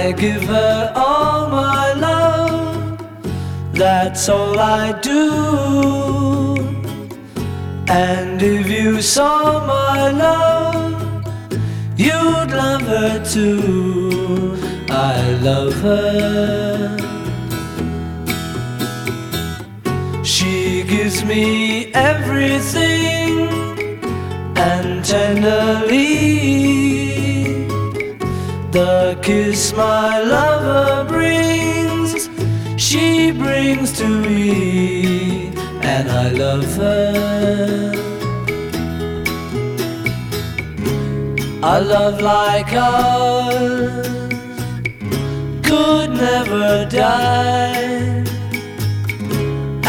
I give her all my love, that's all I do. And if you saw my love, you'd love her too. I love her. She gives me everything, and tenderly the kiss my lover brings, she brings to me, and I love her. A love like ours could never die.